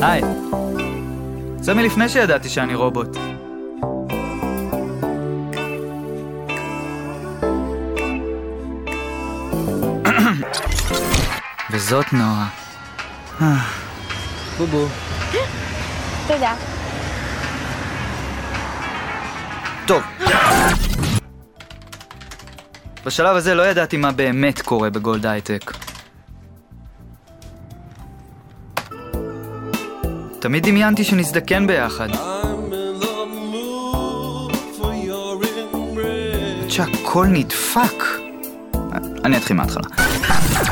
היי. זה מלפני שידעתי שאני רובוט. וזאת נועה. בובו. תודה. טוב. בשלב הזה לא ידעתי מה באמת קורה בגולד הייטק. תמיד דמיינתי שנזדקן ביחד. עד שהכל נדפק. אני אתחיל מההתחלה.